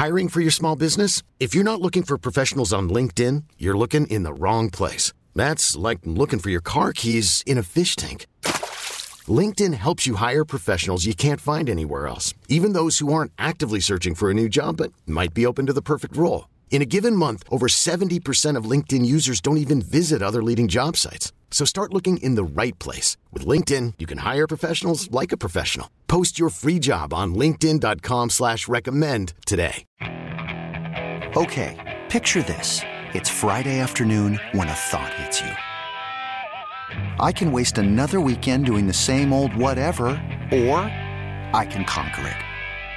Hiring for your small business? If you're not looking for professionals on LinkedIn, you're looking in the wrong place. That's like looking for your car keys in a fish tank. LinkedIn helps you hire professionals you can't find anywhere else, even those who aren't actively searching for a new job but might be open to the perfect role. In a given month, over 70% of LinkedIn users don't even visit other leading job sites. So start looking in the right place. With LinkedIn, you can hire professionals like a professional. Post your free job on linkedin.com/recommend today. Okay, picture this. It's Friday afternoon when a thought hits you. I can waste another weekend doing the same old whatever, or I can conquer it.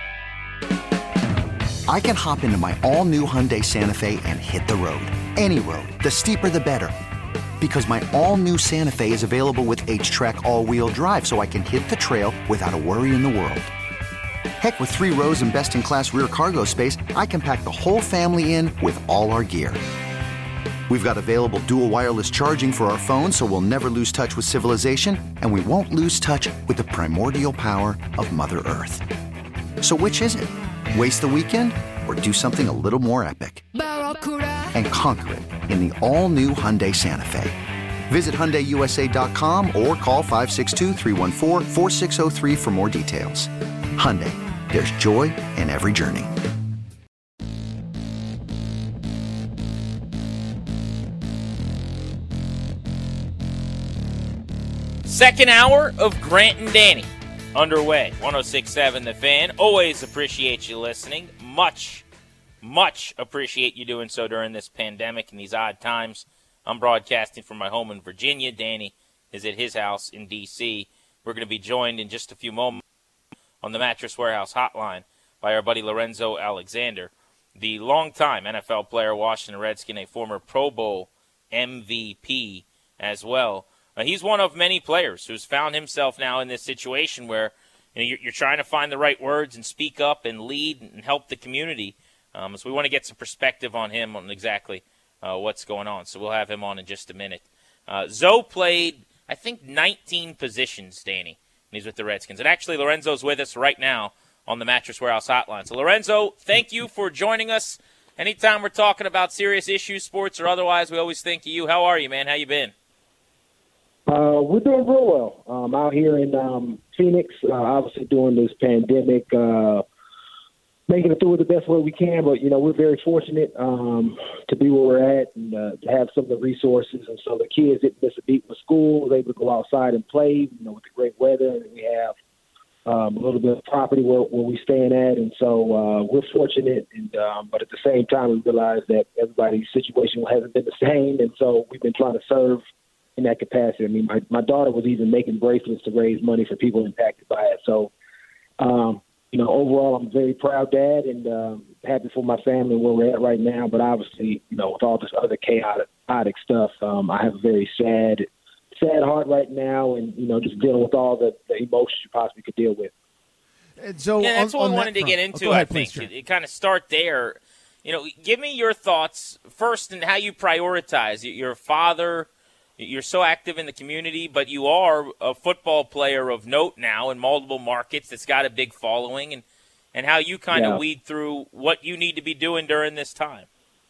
I can hop into my all-new Hyundai Santa Fe and hit the road. Any road. The steeper, the better. Because my all-new Santa Fe is available with H-Track all-wheel drive, so I can hit the trail without a worry in the world. Heck, with 3 rows and best-in-class rear cargo space, I can pack the whole family in with all our gear. We've got available dual wireless charging for our phones, so we'll never lose touch with civilization, and we won't lose touch with the primordial power of Mother Earth. So which is it? Waste the weekend or do something a little more epic? And conquer it in the all-new Hyundai Santa Fe. Visit HyundaiUSA.com or call 562-314-4603 for more details. Hyundai, there's joy in every journey. Second hour of Grant and Danny underway. 106.7 The Fan. Always appreciate you listening. Much appreciate you doing so during this pandemic and these odd times. I'm broadcasting from my home in Virginia. Danny is at his house in D.C. We're going to be joined in just a few moments on the Mattress Warehouse hotline by our buddy Lorenzo Alexander, the longtime NFL player, Washington Redskin, a former Pro Bowl MVP as well. He's one of many players who's found himself now in this situation where you're trying to find the right words and speak up and lead and help the community. So we want to get some perspective on him on exactly what's going on. So we'll have him on in just a minute. Zoe played, I think, 19 positions, Danny, when he's with the Redskins. And actually, Lorenzo's with us right now on the Mattress Warehouse hotline. So, Lorenzo, thank you for joining us. Anytime we're talking about serious issues, sports or otherwise, we always think of you. How are you, man? How you been? We're doing real well. Out here in Phoenix, obviously during this pandemic, making it through it the best way we can. But, we're very fortunate to be where we're at and to have some of the resources. And so the kids didn't miss a beat with school. They able to go outside and play, with the great weather. And we have a little bit of property where we're staying at. And so we're fortunate. And but at the same time, we realize that everybody's situation hasn't been the same. And so we've been trying to serve in that capacity. I mean, my daughter was even making bracelets to raise money for people impacted by it. So, overall, I'm a very proud dad and happy for my family and where we're at right now. But obviously, with all this other chaotic stuff, I have a very sad heart right now and, just dealing with all the emotions you possibly could deal with. And so that's what we wanted to get into, I think. It kind of start there. Give me your thoughts first and how you prioritize. Your father, you're so active in the community, but you are a football player of note now in multiple markets that's got a big following, and how you kind of weed through what you need to be doing during this time.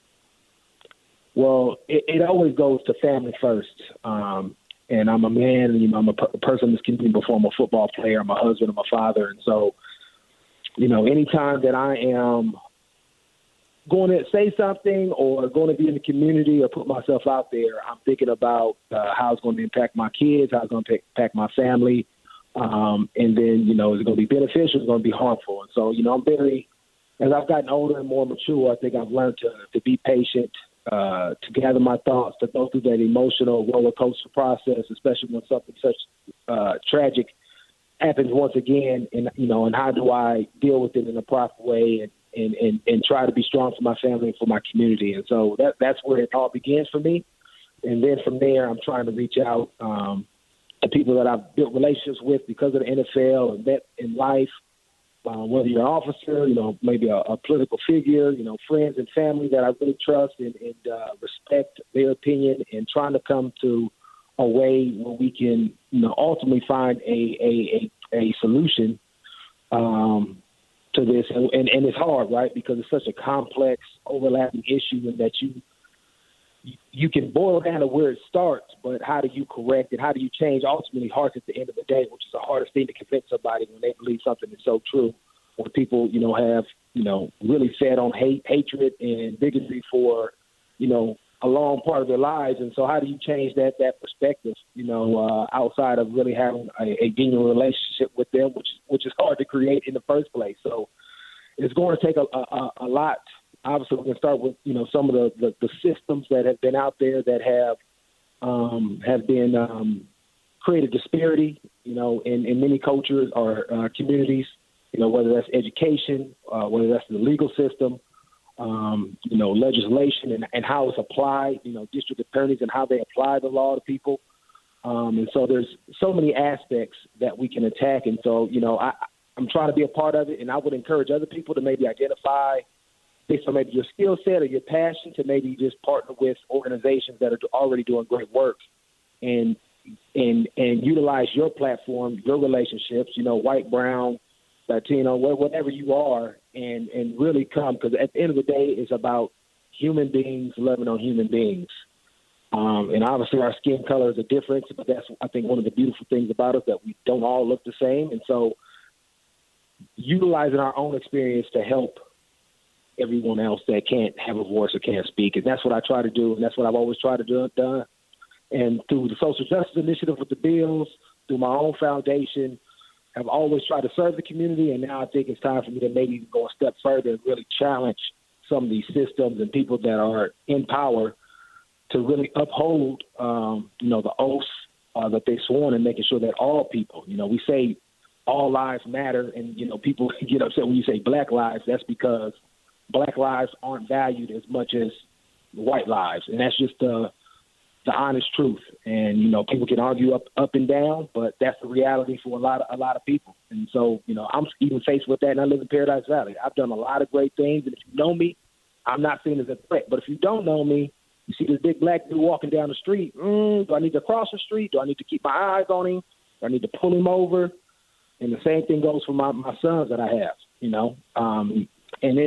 Well, it always goes to family first. And I'm a man, I'm a person in this community before I'm a football player. I'm a husband, I'm a father. And so, anytime that I am going to say something or going to be in the community or put myself out there, I'm thinking about how it's going to impact my kids, how it's going to impact my family. And then, is it going to be beneficial? It's going to be harmful. And so, I'm as I've gotten older and more mature, I think I've learned to be patient, to gather my thoughts, to go through that emotional roller coaster process, especially when something such tragic happens once again. And, and how do I deal with it in a proper way and try to be strong for my family and for my community. And so that's where it all begins for me. And then from there, I'm trying to reach out to people that I've built relationships with because of the NFL and met in life, whether you're an officer, maybe a political figure, friends and family that I really trust and respect their opinion, and trying to come to a way where we can, ultimately find a solution to this, and it's hard, right? Because it's such a complex, overlapping issue, and that you can boil down to where it starts, but how do you correct it? How do you change? Ultimately, hearts at the end of the day, which is the hardest thing to convince somebody when they believe something is so true. When people, have, really fed on hatred and bigotry for, a long part of their lives. And so how do you change that perspective, outside of really having a genuine relationship with them, which is hard to create in the first place. So it's going to take a lot. Obviously, we're going to start with, some of the systems that have been out there that have been created disparity, in many cultures or communities, whether that's education, whether that's the legal system, legislation and how it's applied, district attorneys and how they apply the law to people. And so there's so many aspects that we can attack. And so, I'm trying to be a part of it, and I would encourage other people to maybe identify based on maybe your skill set or your passion to maybe just partner with organizations that are already doing great work and utilize your platform, your relationships, white, brown, Latino, whatever you are, and really come, because at the end of the day, it's about human beings loving on human beings. And obviously our skin color is a difference, but that's, I think, one of the beautiful things about us, that we don't all look the same. And so utilizing our own experience to help everyone else that can't have a voice or can't speak. And that's what I try to do, and that's what I've always tried to do. And through the Social Justice Initiative with the bills, through my own foundation, I've always tried to serve the community, and now I think it's time for me to maybe go a step further and really challenge some of these systems and people that are in power to really uphold, the oaths that they sworn, and making sure that all people, we say all lives matter, and, people get upset when you say black lives. That's because black lives aren't valued as much as white lives, and that's just the honest truth. And people can argue up and down, but that's the reality for a lot of people. And so I'm even faced with that, and I live in Paradise Valley. I've done a lot of great things, and if you know me, I'm not seen as a threat. But if you don't know me, you see this big black dude walking down the street. Do I need to cross the street? Do I need to keep my eyes on him? Do I need to pull him over? And the same thing goes for my sons that I have. And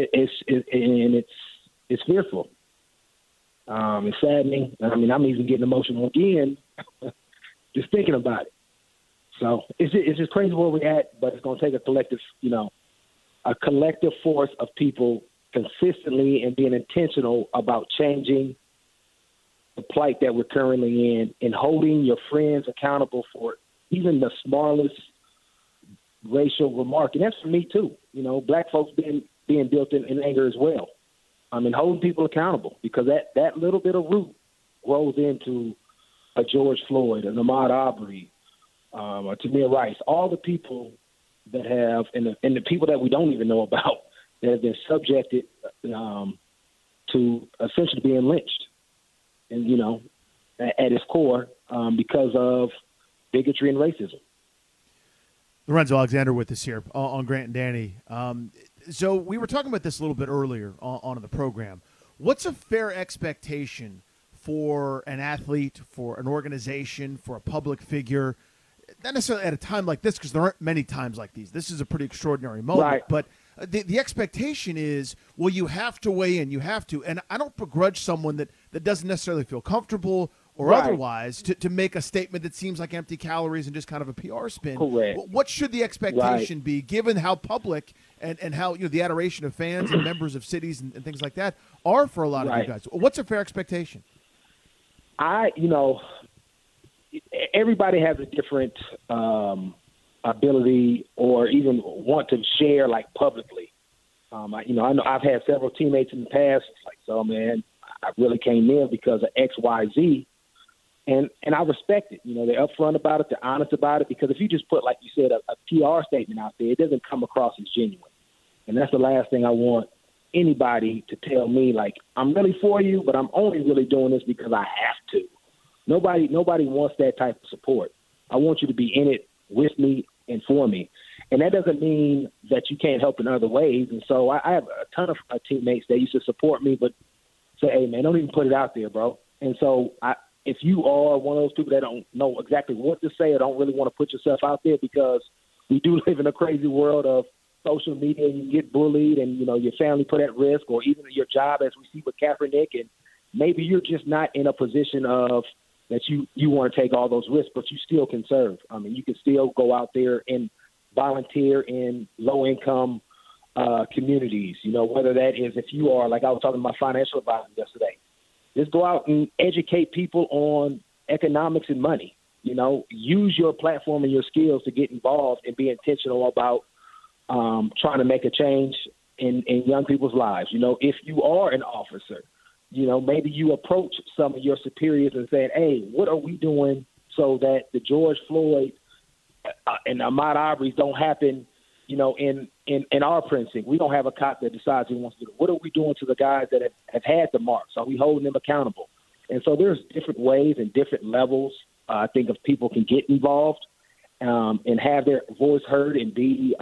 it's fearful. It's saddening. I mean, I'm even getting emotional again just thinking about it. So it's just crazy where we're at, but it's going to take a collective force of people consistently and being intentional about changing the plight that we're currently in, and holding your friends accountable for even the smallest racial remark. And that's for me too. Black folks being built in anger as well. Holding people accountable, because that little bit of root grows into a George Floyd, an Ahmaud Arbery, a Tamir Rice, all the people that have, and the people that we don't even know about, that have been subjected to essentially being lynched, and at its core, because of bigotry and racism. Lorenzo Alexander with us here on Grant and Danny. So we were talking about this a little bit earlier on the program. What's a fair expectation for an athlete, for an organization, for a public figure, not necessarily at a time like this, because there aren't many times like these. This is a pretty extraordinary moment. Right. But the expectation is, well, you have to weigh in, you have to. And I don't begrudge someone that doesn't necessarily feel comfortable or right. otherwise to make a statement that seems like empty calories and just kind of a PR spin. Correct. What should the expectation right. be, given how public and how the adoration of fans and members of cities and things like that are for a lot of right. you guys? What's a fair expectation? Everybody has a different ability or even want to share publicly. I know I've had several teammates in the past. It's like, so man, I really came in because of X, Y, Z. And I respect it. They're upfront about it. They're honest about it. Because if you just put, like you said, a PR statement out there, it doesn't come across as genuine. And that's the last thing I want anybody to tell me, I'm really for you, but I'm only really doing this because I have to. Nobody wants that type of support. I want you to be in it with me and for me. And that doesn't mean that you can't help in other ways. And so I have a ton of teammates that used to support me, but say, hey, man, don't even put it out there, bro. And so if you are one of those people that don't know exactly what to say or don't really want to put yourself out there, because we do live in a crazy world of social media and you get bullied and, your family put at risk, or even your job, as we see with Kaepernick, and maybe you're just not in a position of that you want to take all those risks, but you still can serve. I mean, you can still go out there and volunteer in low-income communities, whether that is, if you are, like I was talking to my financial advisor yesterday, just go out and educate people on economics and money. Use your platform and your skills to get involved and be intentional about trying to make a change in young people's lives. If you are an officer, maybe you approach some of your superiors and say, hey, what are we doing so that the George Floyd and Ahmaud Arbery's don't happen, in our precinct? We don't have a cop that decides he wants to do it. What are we doing to the guys that have had the marks? Are we holding them accountable? And so there's different ways and different levels, I think, of people can get involved and have their voice heard and be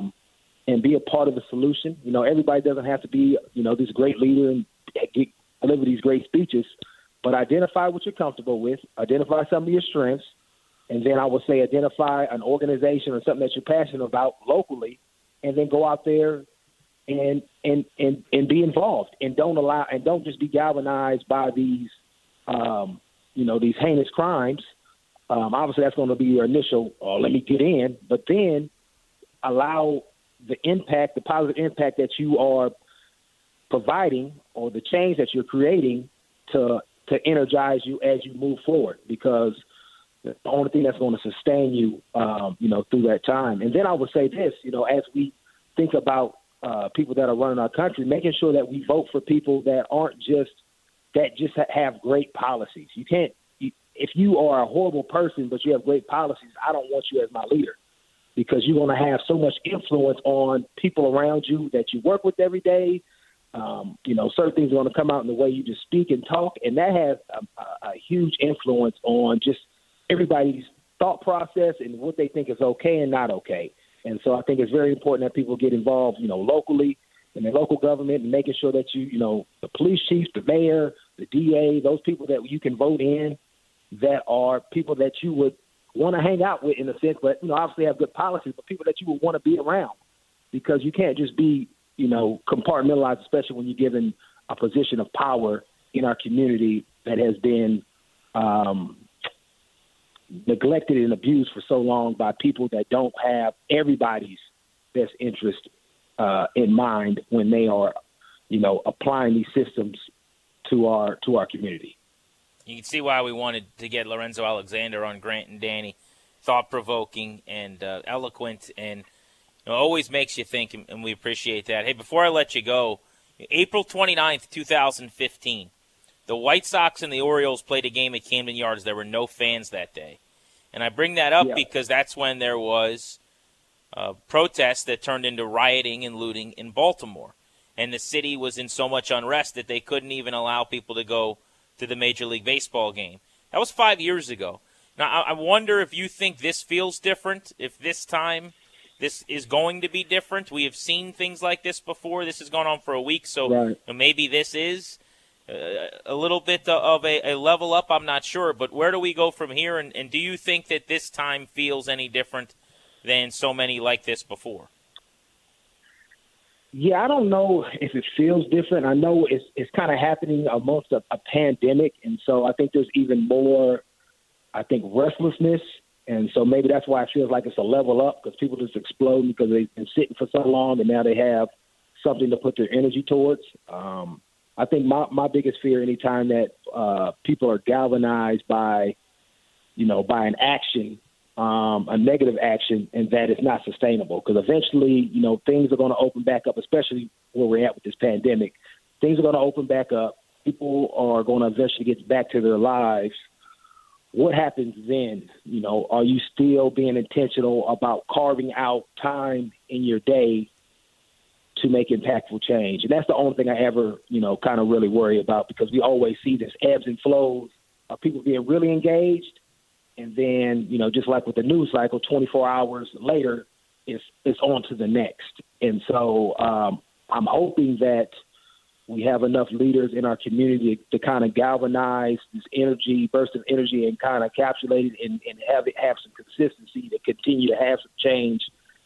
a part of the solution. Everybody doesn't have to be, this great leader and deliver these great speeches, but identify what you're comfortable with, identify some of your strengths, and then I would say identify an organization or something that you're passionate about locally, and then go out there and be involved, and don't just be galvanized by these these heinous crimes. Obviously that's going to be your initial, let me get in, but then allow the positive impact that you are providing, or the change that you're creating, to energize you as you move forward, because the only thing that's going to sustain you, through that time. And then I would say this, as we think about people that are running our country, making sure that we vote for people that just have great policies. You can't, if you are a horrible person but you have great policies, I don't want you as my leader, because you're going to have so much influence on people around you that you work with every day. Certain things are going to come out in the way you just speak and talk, and that has a huge influence on just everybody's thought process and what they think is okay and not okay. And so I think it's very important that people get involved, locally in their local government, and making sure that the police chief, the mayor, the DA, those people that you can vote in, that are people that you would want to hang out with, in a sense, but obviously have good policies, but people that you would want to be around, because you can't just be compartmentalized, especially when you're given a position of power in our community that has been neglected and abused for so long by people that don't have everybody's best interest in mind when they are, applying these systems to our community. You can see why we wanted to get Lorenzo Alexander on Grant and Danny. Thought-provoking and eloquent, and always makes you think, and we appreciate that. Hey, before I let you go, April 29th, 2015, the White Sox and the Orioles played a game at Camden Yards. There were no fans that day. And I bring that up because that's when there was protests that turned into rioting and looting in Baltimore. And the city was in so much unrest that they couldn't even allow people to go to the Major League Baseball game. That was 5 years ago. Now, I wonder if you think this feels different, if this time this is going to be different. We have seen things like this before. This has gone on for a week, so maybe this is a little bit of a level up. I'm not sure, but where do we go from here? And do you think that this time feels any different than so many like this before? Yeah, I don't know if it feels different. I know it's kind of happening amongst a pandemic, and so I think there's even more, restlessness. And so maybe that's why it feels like it's a level up, because people just explode because they've been sitting for so long and now they have something to put their energy towards. I think my biggest fear anytime that people are galvanized by an action, a negative action, and that is not sustainable, because eventually, things are going to open back up, especially where we're at with this pandemic. Things are going to open back up. People are going to eventually get back to their lives. What happens then? Are you still being intentional about carving out time in your day to make impactful change? And that's the only thing I ever, kind of really worry about, because we always see this ebbs and flows of people being really engaged. And then, just like with the news cycle, 24 hours later, it's on to the next. And so I'm hoping that we have enough leaders in our community to kind of galvanize this burst of energy, and kind of encapsulate it and have some consistency to continue to have some change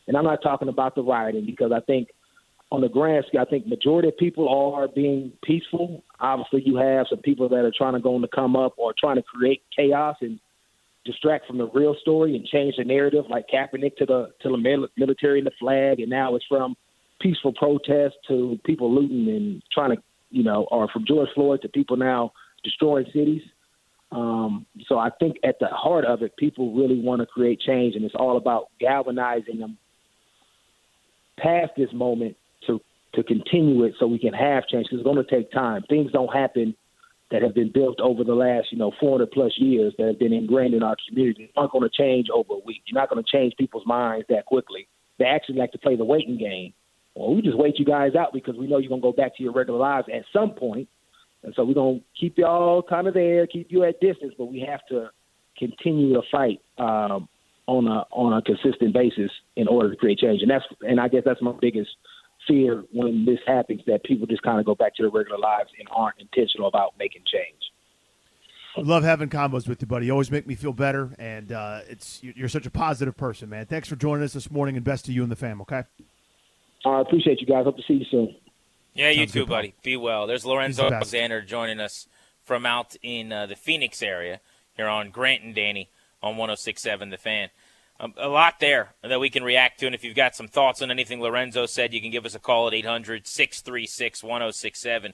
And I'm not talking about the rioting, because I think on the grand scale, I think majority of people are being peaceful. Obviously, you have some people that are trying to go on the come up or trying to create chaos and distract from the real story and change the narrative, like Kaepernick to the military and the flag, and now it's from peaceful protest to people looting and trying to, or from George Floyd to people now destroying cities. So I think at the heart of it, people really want to create change, and it's all about galvanizing them past this moment to continue it so we can have change. Because it's going to take time. Things don't happen that have been built over the last, 400 plus years that have been ingrained in our community. It's not going to change over a week. You're not going to change people's minds that quickly. They actually like to play the waiting game. Well, we just wait you guys out because we know you're going to go back to your regular lives at some point. And so we're going to keep y'all kind of there, keep you at distance, but we have to continue to fight on a consistent basis in order to create change. And I guess that's my biggest fear when this happens, that people just kind of go back to their regular lives and aren't intentional about making change. I love having combos with you, buddy. You always make me feel better, and you're such a positive person, man. Thanks for joining us this morning, and best to you and the fam, okay? I appreciate you guys. Hope to see you soon. Yeah, you Sounds too, good, buddy. Be well. There's Lorenzo He's the best. Alexander joining us from out in the Phoenix area here on Grant and Danny on 106.7 The Fan. A lot there that we can react to, and if you've got some thoughts on anything Lorenzo said, you can give us a call at 800-636-1067.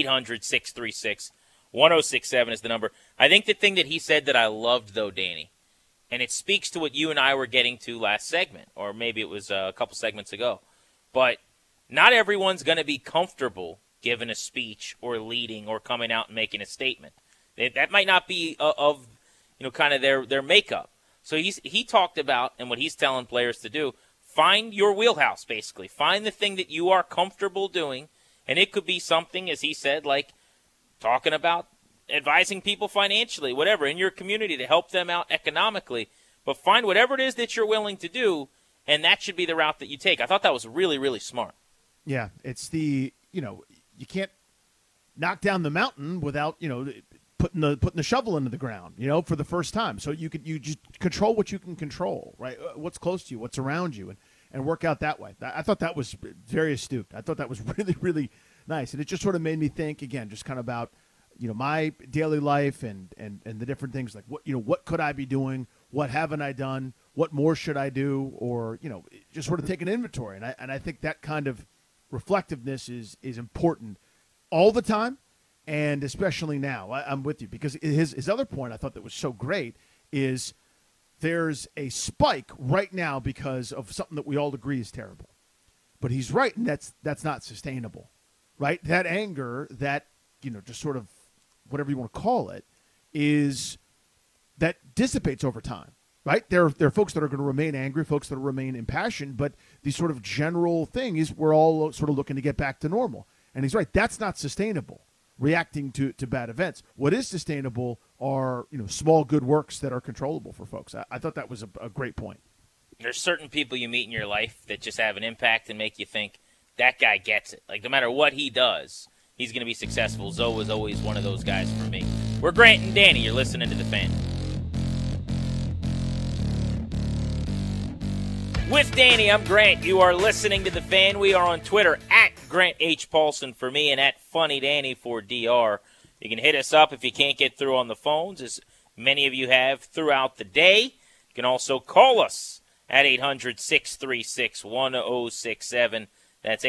800-636-1067 is the number. I think the thing that he said that I loved, though, Danny, and it speaks to what you and I were getting to last segment, or maybe it was a couple segments ago, but not everyone's going to be comfortable giving a speech or leading or coming out and making a statement. That might not be of kind of their makeup. So he talked about, and what he's telling players to do, find your wheelhouse, basically. Find the thing that you are comfortable doing, and it could be something, as he said, like talking about advising people financially, whatever, in your community to help them out economically. But find whatever it is that you're willing to do, and that should be the route that you take. I thought that was really, really smart. Yeah, it's you can't knock down the mountain without, putting the shovel into the ground, for the first time. So you just control what you can control, right? What's close to you, what's around you, and work out that way. I thought that was very astute. I thought that was really, really nice. And it just sort of made me think, again, just kind of about, my daily life and the different things, like what could I be doing? What haven't I done? What more should I do? Or, just sort of take an inventory. And I think that kind of reflectiveness is important all the time. And especially now, I'm with you, because his other point I thought that was so great is there's a spike right now because of something that we all agree is terrible. But he's right, and that's not sustainable, right? That anger, that, just sort of whatever you want to call it, is that dissipates over time, right? There are folks that are going to remain angry, folks that will remain impassioned, but the sort of general thing is we're all sort of looking to get back to normal. And he's right, that's not sustainable. Reacting to bad events. What is sustainable are small good works that are controllable for folks. I thought that was a great point. There's certain people you meet in your life that just have an impact and make you think that guy gets it. Like no matter what he does, he's going to be successful. Zoe was always one of those guys for me. We're Grant and Danny. You're listening to The Fan. With Danny, I'm Grant. You are listening to The Fan. We are on Twitter at Grant H. Paulson for me and at Funny Danny for DR. You can hit us up if you can't get through on the phones, as many of you have throughout the day. You can also call us at 800-636-1067. That's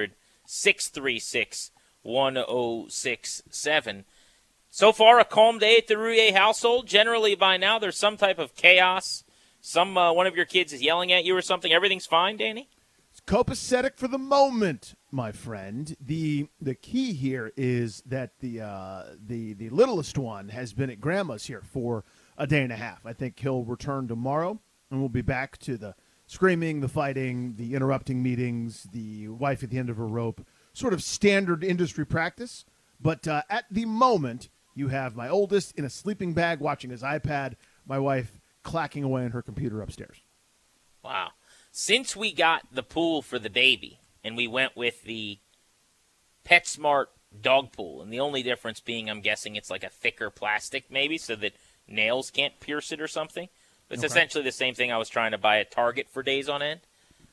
800-636-1067. So far, a calm day at the Rouillet household. Generally, by now, there's some type of chaos. One of your kids is yelling at you or something. Everything's fine, Danny? It's copacetic for the moment, my friend. The key here is that the littlest one has been at grandma's here for a day and a half. I think he'll return tomorrow, and we'll be back to the screaming, the fighting, the interrupting meetings, the wife at the end of her rope, sort of standard industry practice. But at the moment, you have my oldest in a sleeping bag watching his iPad, my wife clacking away on her computer upstairs. Wow. Since we got the pool for the baby, and we went with the PetSmart dog pool, and the only difference being, I'm guessing it's like a thicker plastic maybe, so that nails can't pierce it or something. But it's essentially the same thing I was trying to buy at Target for days on end.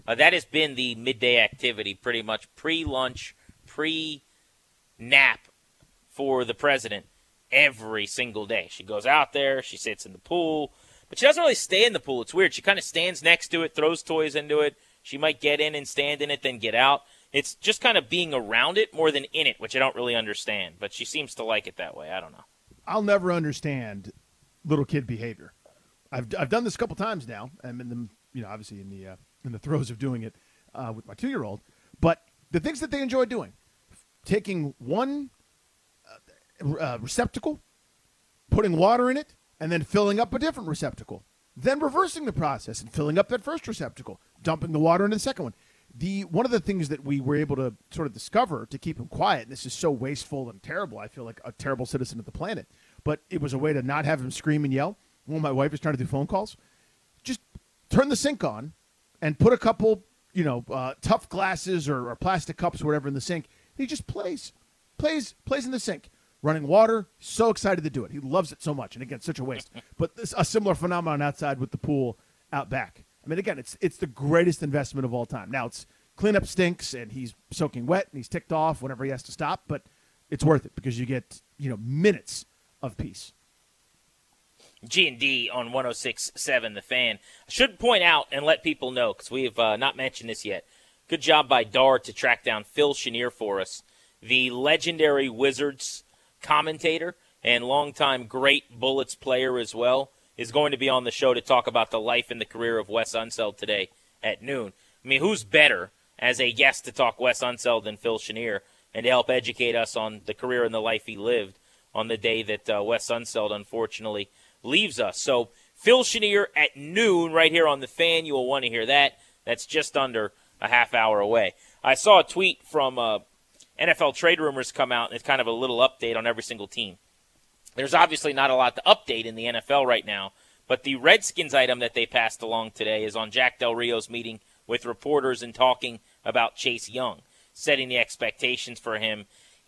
That has been the midday activity pretty much pre-lunch, pre-nap for the president every single day. She goes out there, she sits in the pool, but she doesn't really stay in the pool. It's weird. She kind of stands next to it, throws toys into it. She might get in and stand in it, then get out. It's just kind of being around it more than in it, which I don't really understand. But she seems to like it that way. I don't know. I'll never understand little kid behavior. I've done this a couple times now. I'm in the obviously in the throes of doing it with my 2-year-old. But the things that they enjoy doing, taking one receptacle, putting water in it, and then filling up a different receptacle, then reversing the process and filling up that first receptacle, dumping the water into the second one. One of the things that we were able to sort of discover to keep him quiet, and this is so wasteful and terrible, I feel like a terrible citizen of the planet, but it was a way to not have him scream and yell when my wife is trying to do phone calls. Just turn the sink on and put a couple, tough glasses or plastic cups or whatever in the sink. And he just plays in the sink. Running water, so excited to do it. He loves it so much. And again, such a waste. But a similar phenomenon outside with the pool out back. I mean, again, it's the greatest investment of all time. Now, it's cleanup stinks, and he's soaking wet, and he's ticked off whenever he has to stop. But it's worth it because you get, minutes of peace. G&D on 106.7 The Fan. I should point out and let people know, because we have not mentioned this yet, good job by Dar to track down Phil Chenier for us, the legendary Wizards commentator and longtime great Bullets player as well, is going to be on the show to talk about the life and the career of Wes Unseld today at noon. I mean, who's better as a guest to talk Wes Unseld than Phil Chenier and to help educate us on the career and the life he lived on the day that Wes Unseld unfortunately leaves us. So Phil Chenier at noon right here on The Fan. You will want to hear that. That's just under a half hour away. I saw a tweet from NFL trade rumors come out, and it's kind of a little update on every single team. There's obviously not a lot to update in the NFL right now, but the Redskins item that they passed along today is on Jack Del Rio's meeting with reporters and talking about Chase Young, setting the expectations for him.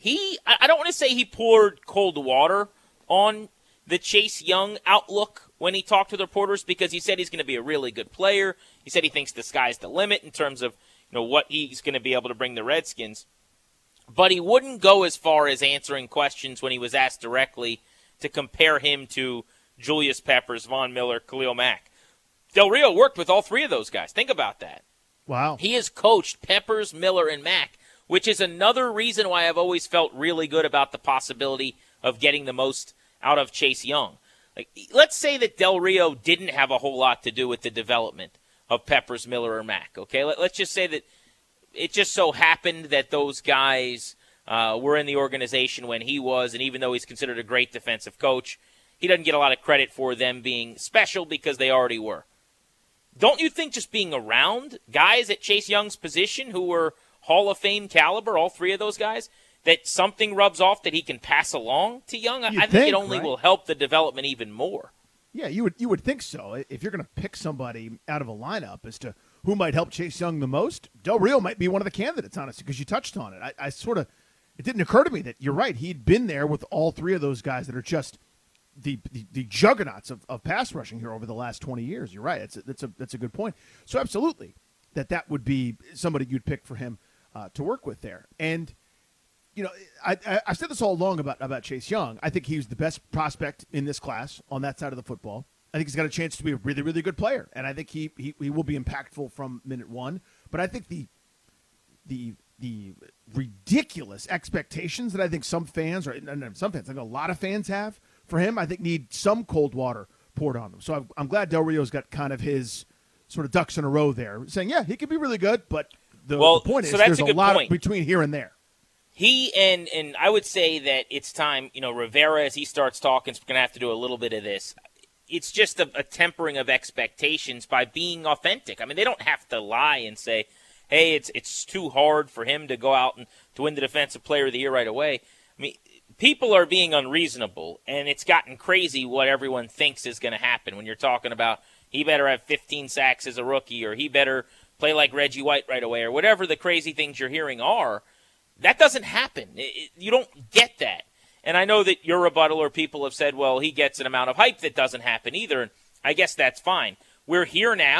I don't want to say he poured cold water on the Chase Young outlook when he talked to the reporters, because he said he's going to be a really good player. He said he thinks the sky's the limit in terms of what he's going to be able to bring the Redskins. But he wouldn't go as far as answering questions when he was asked directly to compare him to Julius Peppers, Von Miller, Khalil Mack. Del Rio worked with all three of those guys. Think about that. Wow. He has coached Peppers, Miller, and Mack, which is another reason why I've always felt really good about the possibility of getting the most out of Chase Young. Like, let's say that Del Rio didn't have a whole lot to do with the development of Peppers, Miller, or Mack. Okay, let's just say that it just so happened that those guys were in the organization when he was, and even though he's considered a great defensive coach, he doesn't get a lot of credit for them being special because they already were. Don't you think just being around guys at Chase Young's position who were Hall of Fame caliber, all three of those guys, that something rubs off that he can pass along to Young? I think it only will help the development even more. Yeah, you would think so. If you're going to pick somebody out of a lineup as to who might help Chase Young the most, Del Rio might be one of the candidates, honestly, because you touched on it. It didn't occur to me that you're right. He'd been there with all three of those guys that are just the juggernauts of pass rushing here over the last 20 years. You're right. That's a good point. So absolutely, that would be somebody you'd pick for him to work with there. And I've said this all along about Chase Young. I think he's the best prospect in this class on that side of the football. I think he's got a chance to be a really, really good player, and I think he will be impactful from minute one. But I think the ridiculous expectations that I think some fans, I think a lot of fans have for him, I think need some cold water poured on them. So I'm glad Del Rio's got kind of his sort of ducks in a row there, saying, yeah, he could be really good, but the point is there's a lot between here and there. He and I would say that it's time, Rivera, as he starts talking, is going to have to do a little bit of this. It's just a tempering of expectations by being authentic. I mean, they don't have to lie and say, hey, it's too hard for him to go out and to win the Defensive Player of the Year right away. I mean, people are being unreasonable, and it's gotten crazy what everyone thinks is going to happen when you're talking about he better have 15 sacks as a rookie, or he better play like Reggie White right away, or whatever the crazy things you're hearing are. That doesn't happen. You don't get that. And I know that your rebuttal or people have said, well, he gets an amount of hype that doesn't happen either. And I guess that's fine. We're here now.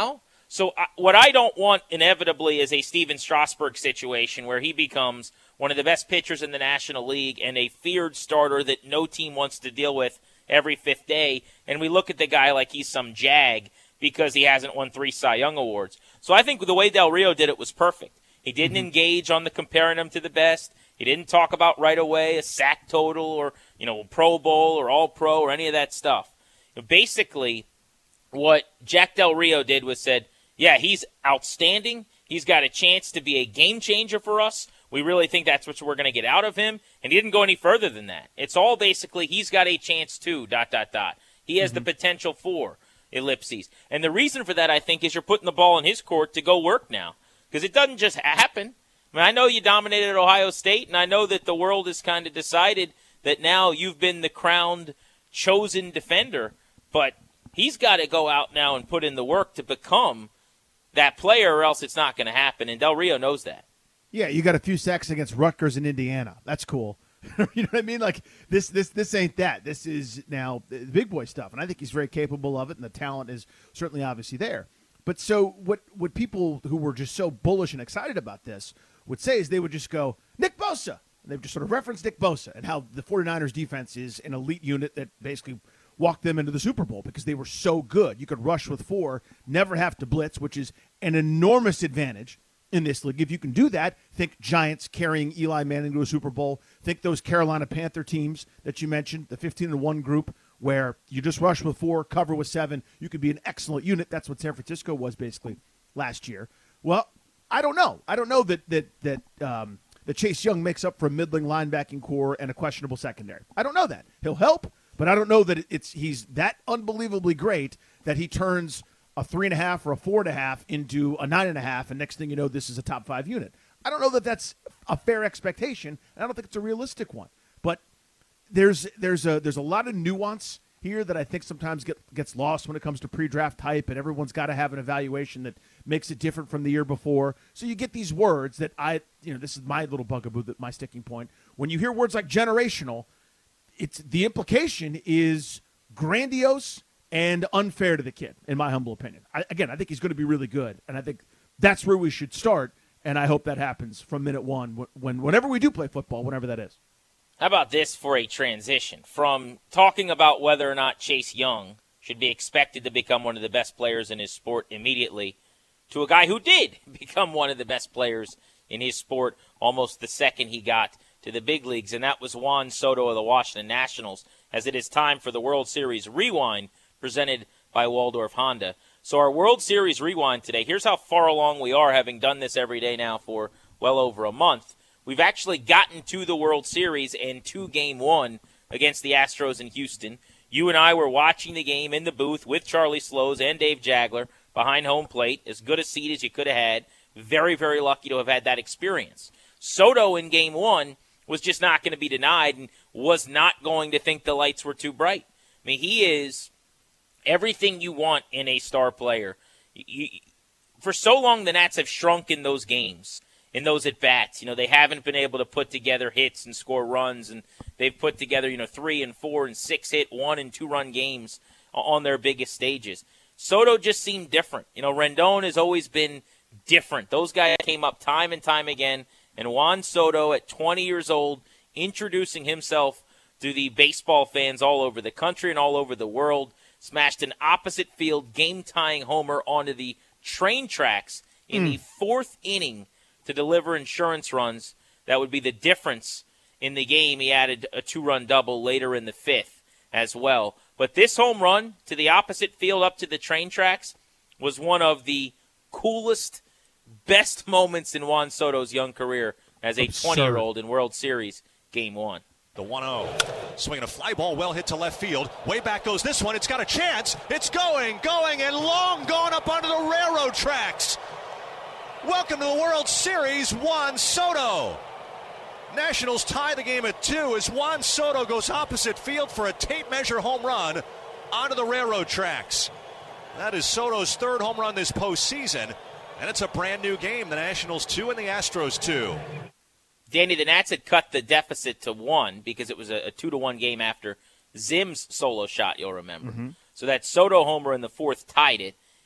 So what I don't want inevitably is a Steven Strasburg situation where he becomes one of the best pitchers in the National League and a feared starter that no team wants to deal with every fifth day, and we look at the guy like he's some jag because he hasn't won 3 Cy Young Awards. So I think the way Del Rio did it was perfect. He didn't engage on the comparing him to the best. He didn't talk about right away a sack total or, Pro Bowl or All-Pro or any of that stuff. Basically, what Jack Del Rio did was said, yeah, he's outstanding. He's got a chance to be a game changer for us. We really think that's what we're going to get out of him. And he didn't go any further than that. It's all basically he's got a chance to, ... He has the potential for, ellipses. And the reason for that, I think, is you're putting the ball in his court to go work now. Because it doesn't just happen. I mean, I know you dominated Ohio State, and I know that the world has kind of decided that now you've been the crowned, chosen defender. But he's got to go out now and put in the work to become that player, or else it's not going to happen. And Del Rio knows that. Yeah, you got a few sacks against Rutgers and Indiana. That's cool. You know what I mean? Like, this ain't that. This is now the big boy stuff, and I think he's very capable of it, and the talent is certainly obviously there. But so what people who were just so bullish and excited about this would say is they would just go, Nick Bosa. And they've just sort of referenced Nick Bosa and how the 49ers defense is an elite unit that basically walked them into the Super Bowl because they were so good. You could rush with 4, never have to blitz, which is an enormous advantage in this league. If you can do that, think Giants carrying Eli Manning to a Super Bowl. Think those Carolina Panther teams that you mentioned, the 15-1 group, where you just rush with 4, cover with 7. You could be an excellent unit. That's what San Francisco was basically last year. Well, I don't know. I don't know that Chase Young makes up for a middling linebacking core and a questionable secondary. I don't know that. He'll help, but I don't know that he's that unbelievably great that he turns a 3.5 or a 4.5 into a 9.5, and next thing you know, this is a top 5 unit. I don't know that that's a fair expectation, and I don't think it's a realistic one. But there's a lot of nuance here that I think sometimes gets lost when it comes to pre-draft type, and everyone's got to have an evaluation that makes it different from the year before. So you get these words that this is my little bugaboo, my sticking point. When you hear words like generational, the implication is grandiose and unfair to the kid, in my humble opinion. I think he's going to be really good, and I think that's where we should start, and I hope that happens from minute one, whenever we do play football, whenever that is. How about this for a transition? From talking about whether or not Chase Young should be expected to become one of the best players in his sport immediately to a guy who did become one of the best players in his sport almost the second he got to the big leagues, and that was Juan Soto of the Washington Nationals, as it is time for the World Series Rewind presented by Waldorf Honda. So our World Series Rewind today, here's how far along we are, having done this every day now for well over a month. We've actually gotten to the World Series and to Game 1 against the Astros in Houston. You and I were watching the game in the booth with Charlie Slows and Dave Jagler behind home plate. As good a seat as you could have had. Very, very lucky to have had that experience. Soto in Game 1 was just not going to be denied and was not going to think the lights were too bright. I mean, he is everything you want in a star player. For so long, the Nats have shrunk in those games, in those at-bats. They haven't been able to put together hits and score runs, and they've put together, 3 and 4 and 6 hit, 1 and 2 run games on their biggest stages. Soto just seemed different. Rendon has always been different. Those guys came up time and time again, and Juan Soto at 20 years old, introducing himself to the baseball fans all over the country and all over the world, smashed an opposite field game-tying homer onto the train tracks in the 4th inning to deliver insurance runs. That would be the difference in the game. He added a 2-run double later in the 5th as well. But this home run to the opposite field up to the train tracks was one of the coolest, best moments in Juan Soto's young career as a 20-year-old in World Series Game 1. The 1-0. Swinging a fly ball well hit to left field. Way back goes this one. It's got a chance. It's going, and long gone up onto the railroad tracks. Welcome to the World Series, Juan Soto. Nationals tie the game at 2 as Juan Soto goes opposite field for a tape measure home run onto the railroad tracks. That is Soto's 3rd home run this postseason, and it's a brand new game. The Nationals 2 and the Astros 2. Danny, the Nats had cut the deficit to 1 because it was a 2-1 game after Zim's solo shot, you'll remember. Mm-hmm. So that Soto homer in the 4th tied it.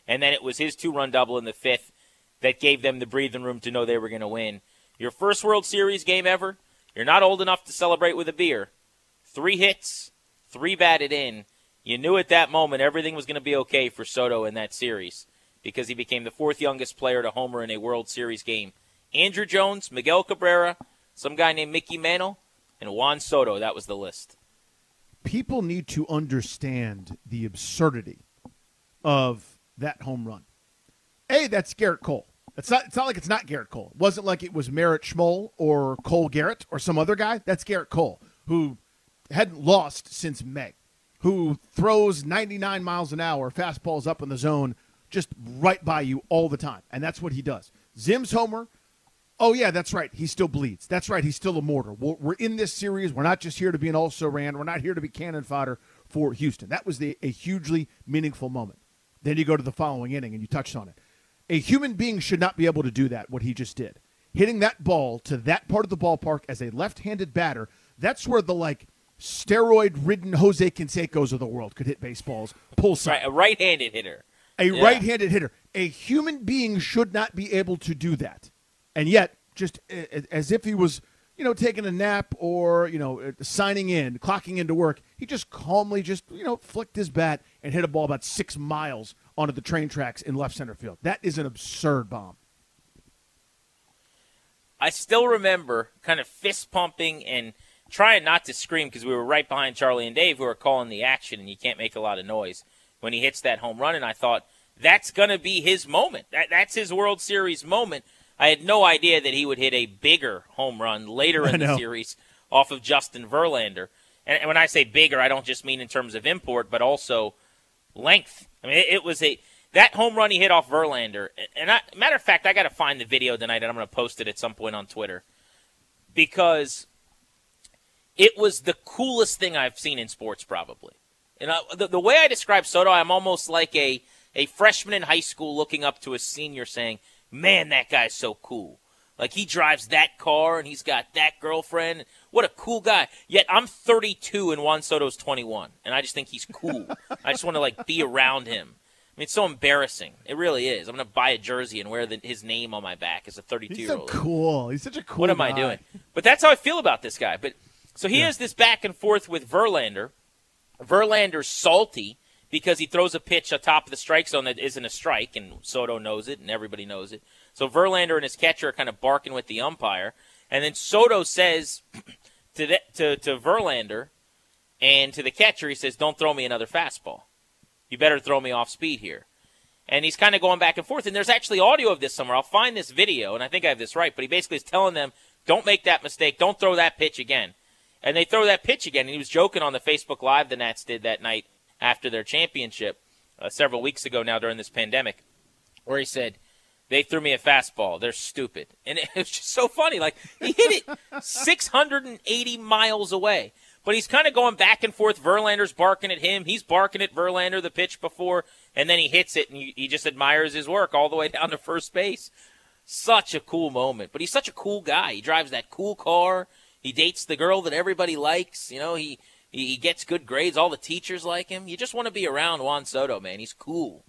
And then it was his 2-run double in the 5th that gave them the breathing room to know they were going to win. Your first World Series game ever, you're not old enough to celebrate with a beer. 3 hits, 3 batted in. You knew at that moment everything was going to be okay for Soto in that series because he became the 4th youngest player to homer in a World Series game. Andrew Jones, Miguel Cabrera, some guy named Mickey Mantle, and Juan Soto. That was the list. People need to understand the absurdity of that home run. That's Garrett Cole. It's not like it's not Garrett Cole. It wasn't like it was Merritt Schmoll or Cole Garrett or some other guy. That's Garrett Cole, who hadn't lost since May, who throws 99 miles an hour, fastballs up in the zone, just right by you all the time. And that's what he does. Zim's homer, oh, yeah, that's right. He still bleeds. That's right. He's still a mortar. We're in this series. We're not just here to be an also-ran. We're not here to be cannon fodder for Houston. That was a hugely meaningful moment. Then you go to the following inning, and you touched on it. A human being should not be able to do that, what he just did. Hitting that ball to that part of the ballpark as a left-handed batter, that's where the, steroid-ridden Jose Cansecos of the world could hit baseballs, pull side. Right, a right-handed hitter. Right-handed hitter. A human being should not be able to do that. And yet, just as if he was, taking a nap or, signing in, clocking into work, he just calmly flicked his bat and hit a ball about 6 miles onto the train tracks in left center field. That is an absurd bomb. I still remember kind of fist pumping and trying not to scream because we were right behind Charlie and Dave who were calling the action, and you can't make a lot of noise when he hits that home run. And I thought, that's going to be his moment. That's his World Series moment. I had no idea that he would hit a bigger home run later in the series off of Justin Verlander. And when I say bigger, I don't just mean in terms of import, but also length. I mean, it was that home run he hit off Verlander. And matter of fact, I got to find the video tonight, and I'm going to post it at some point on Twitter, because it was the coolest thing I've seen in sports, probably. And the way I describe Soto, I'm almost like a freshman in high school looking up to a senior saying, man, that guy's so cool. Like, he drives that car, and he's got that girlfriend. What a cool guy. Yet I'm 32, and Juan Soto's 21, and I just think he's cool. I just want to, be around him. I mean, it's so embarrassing. It really is. I'm going to buy a jersey and wear his name on my back as a 32-year-old. He's so cool. He's such a cool guy. What am I doing? But that's how I feel about this guy. But so he has this back and forth with Verlander. Verlander's salty because he throws a pitch atop of the strike zone that isn't a strike, and Soto knows it, and everybody knows it. So Verlander and his catcher are kind of barking with the umpire. And then Soto says to Verlander and to the catcher, he says, don't throw me another fastball. You better throw me off speed here. And he's kind of going back and forth. And there's actually audio of this somewhere. I'll find this video, and I think I have this right. But he basically is telling them, don't make that mistake. Don't throw that pitch again. And they throw that pitch again. And he was joking on the Facebook Live the Nats did that night after their championship several weeks ago now during this pandemic, where he said, they threw me a fastball. They're stupid. And it was just so funny. Like, he hit it 680 miles away. But he's kind of going back and forth. Verlander's barking at him. He's barking at Verlander the pitch before. And then he hits it, and he just admires his work all the way down to first base. Such a cool moment. But he's such a cool guy. He drives that cool car. He dates the girl that everybody likes. He gets good grades. All the teachers like him. You just want to be around Juan Soto, man. He's cool.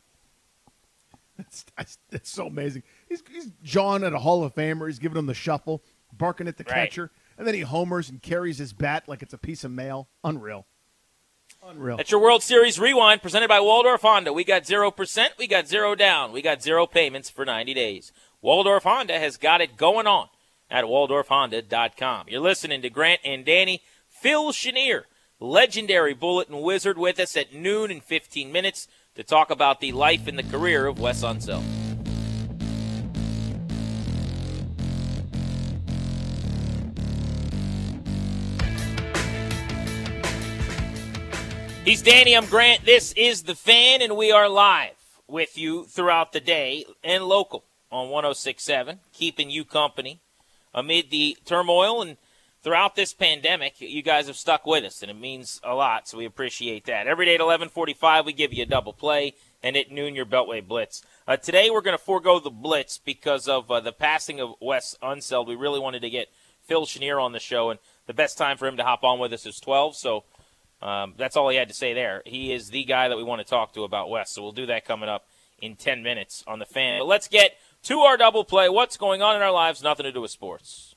That's so amazing. He's jawing at a Hall of Famer. He's giving him the shuffle, barking at the catcher, and then he homers and carries his bat like it's a piece of mail. Unreal. That's your World Series Rewind presented by Waldorf Honda. We got 0%. We got 0 down. We got 0 payments for 90 days. Waldorf Honda has got it going on at WaldorfHonda.com. You're listening to Grant and Danny. Phil Chenier, legendary Bulletin Wizard, with us at noon and 15 minutes to talk about the life and the career of Wes Unseld. He's Danny, I'm Grant. This is The Fan, and we are live with you throughout the day and local on 106.7, keeping you company amid the turmoil. And throughout this pandemic, you guys have stuck with us, and it means a lot, so we appreciate that. Every day at 11:45, we give you a double play, and at noon, your Beltway Blitz. Today, we're going to forego the Blitz because of the passing of Wes Unseld. We really wanted to get Phil Chenier on the show, and the best time for him to hop on with us is 12, so that's all he had to say there. He is the guy that we want to talk to about Wes, so we'll do that coming up in 10 minutes on the Fan. But let's get to our double play. What's going on in our lives? Nothing to do with sports.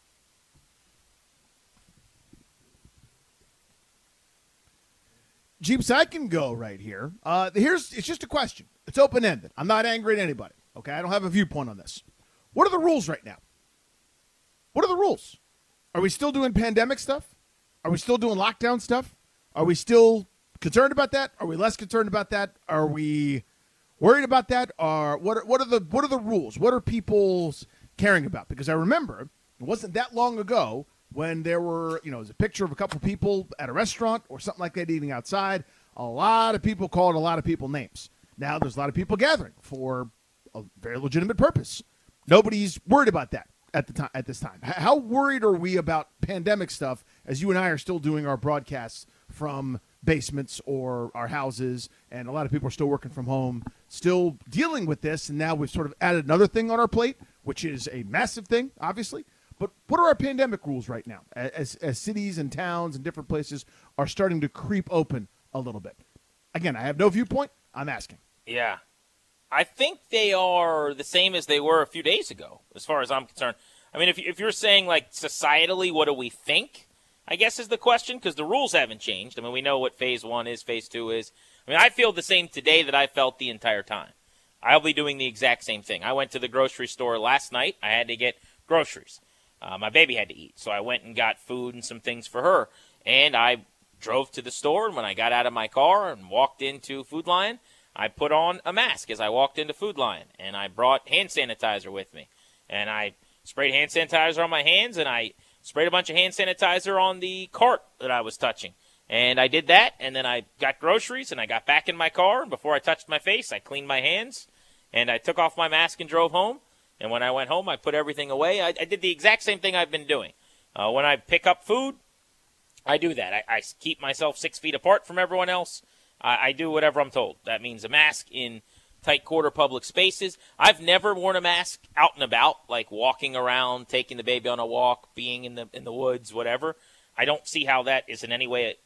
Jeeps, I can go right here. It's just a question. It's open-ended. I'm not angry at anybody, okay? I don't have a viewpoint on this. What are the rules right now? What are the rules? Are we still doing pandemic stuff? Are we still doing lockdown stuff? Are we still concerned about that? Are we less concerned about that? Are we worried about that? Or what are the rules? What are people caring about? Because I remember it wasn't that long ago when there were, it was a picture of a couple people at a restaurant or something like that eating outside. A lot of people called a lot of people names. Now there's a lot of people gathering for a very legitimate purpose. Nobody's worried about that at this time. How worried are we about pandemic stuff as you and I are still doing our broadcasts from basements or our houses, and a lot of people are still working from home, still dealing with this, and now we've sort of added another thing on our plate, which is a massive thing, obviously. But what are our pandemic rules right now as cities and towns and different places are starting to creep open a little bit? Again, I have no viewpoint. I'm asking. Yeah. I think they are the same as they were a few days ago, as far as I'm concerned. I mean, if you're saying, like, societally, what do we think, I guess is the question, because the rules haven't changed. I mean, we know what phase 1 is, phase 2 is. I mean, I feel the same today that I felt the entire time. I'll be doing the exact same thing. I went to the grocery store last night. I had to get groceries. My baby had to eat, so I went and got food and some things for her. And I drove to the store, and when I got out of my car and walked into Food Lion, I put on a mask as I walked into Food Lion, and I brought hand sanitizer with me. And I sprayed hand sanitizer on my hands, and I sprayed a bunch of hand sanitizer on the cart that I was touching. And I did that, and then I got groceries, and I got back in my car, and before I touched my face, I cleaned my hands, and I took off my mask and drove home. And when I went home, I put everything away. I did the exact same thing I've been doing. When I pick up food, I do that. I keep myself 6 feet apart from everyone else. I do whatever I'm told. That means a mask in tight quarter public spaces. I've never worn a mask out and about, like walking around, taking the baby on a walk, being in the woods, whatever. I don't see how that is in any way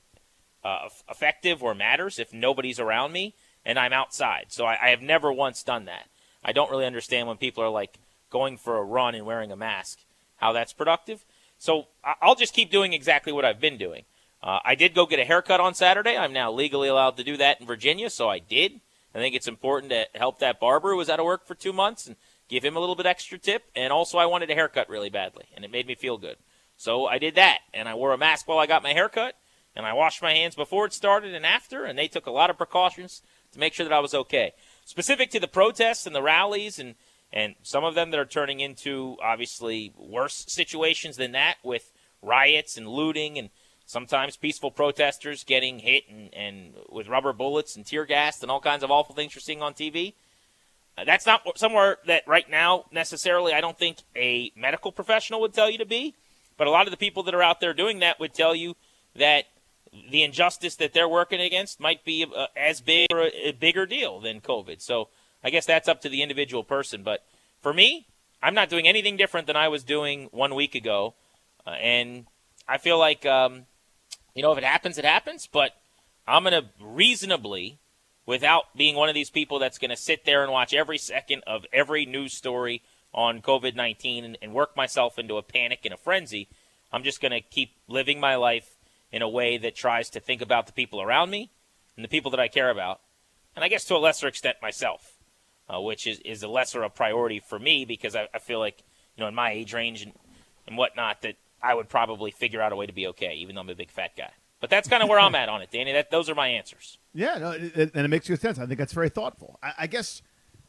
effective or matters if nobody's around me and I'm outside. So I have never once done that. I don't really understand when people are like going for a run and wearing a mask, how that's productive. So I'll just keep doing exactly what I've been doing. I did go get a haircut on Saturday. I'm now legally allowed to do that in Virginia, so I did. I think it's important to help that barber who was out of work for 2 months and give him a little bit extra tip. And also I wanted a haircut really badly, and it made me feel good. So I did that, and I wore a mask while I got my haircut, and I washed my hands before it started and after, and they took a lot of precautions to make sure that I was okay. Specific to the protests and the rallies and some of them that are turning into, obviously, worse situations than that with riots and looting and sometimes peaceful protesters getting hit and with rubber bullets and tear gas and all kinds of awful things you're seeing on TV. That's not somewhere that right now necessarily I don't think a medical professional would tell you to be, but a lot of the people that are out there doing that would tell you that the injustice that they're working against might be as big or a bigger deal than COVID. So I guess that's up to the individual person. But for me, I'm not doing anything different than I was doing 1 week ago. And I feel like, if it happens, it happens. But I'm going to reasonably, without being one of these people that's going to sit there and watch every second of every news story on COVID-19 and work myself into a panic and a frenzy, I'm just going to keep living my life in a way that tries to think about the people around me and the people that I care about, and I guess to a lesser extent myself, which is a lesser a priority for me because I feel like, in my age range and whatnot, that I would probably figure out a way to be okay, even though I'm a big fat guy. But that's kind of where I'm at on it, Danny. Those are my answers. Yeah, no, and it makes good sense. I think that's very thoughtful. I guess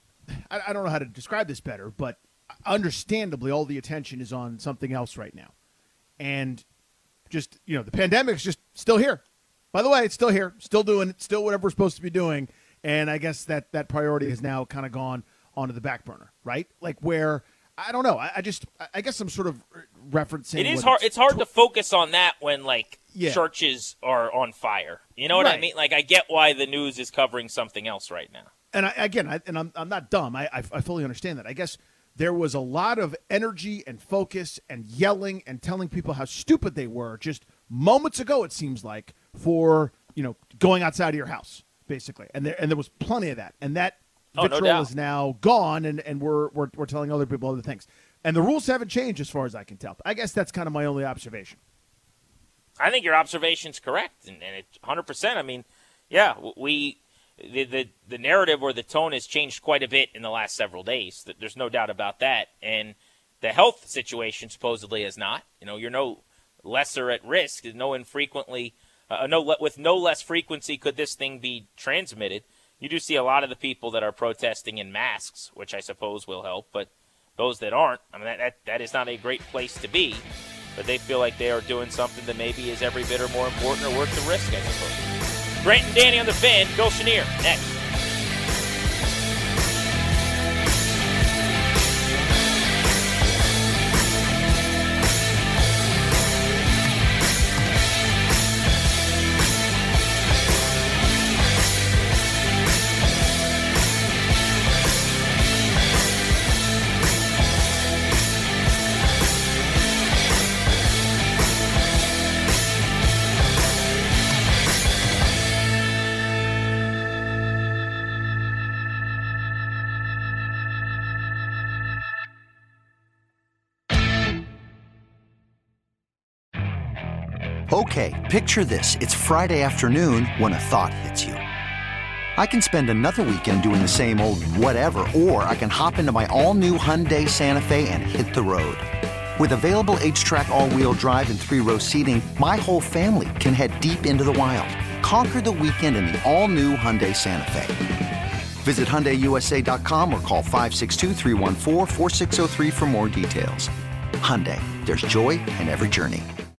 I don't know how to describe this better, but understandably, all the attention is on something else right now. And just, the pandemic's just still here. By the way, it's still here, still doing it, still whatever we're supposed to be doing. And I guess that priority has now kind of gone onto the back burner, right? Like where, I don't know. I guess I'm sort of referencing. It is hard. It's hard to focus on that when churches are on fire. You know what I mean? Like I get why the news is covering something else right now. And I'm not dumb. I fully understand that. I guess there was a lot of energy and focus and yelling and telling people how stupid they were just moments ago, it seems like, for, going outside of your house, basically. And there was plenty of that. And that vitriol is now gone, and we're telling other people other things. And the rules haven't changed as far as I can tell. I guess that's kind of my only observation. I think your observation's correct, and it's 100%. I mean, yeah, the narrative or the tone has changed quite a bit in the last several days. There's no doubt about that. And the health situation supposedly is not. You're no lesser at risk. With no less frequency could this thing be transmitted. You do see a lot of the people that are protesting in masks, which I suppose will help, but those that aren't, I mean, that is not a great place to be, but they feel like they are doing something that maybe is every bit or more important or worth the risk, I suppose. Grant and Danny on the Fan. Go Chenier. Next. Okay, picture this. It's Friday afternoon when a thought hits you. I can spend another weekend doing the same old whatever, or I can hop into my all-new Hyundai Santa Fe and hit the road. With available H-Track all-wheel drive and 3-row seating, my whole family can head deep into the wild. Conquer the weekend in the all-new Hyundai Santa Fe. Visit HyundaiUSA.com or call 562-314-4603 for more details. Hyundai, there's joy in every journey.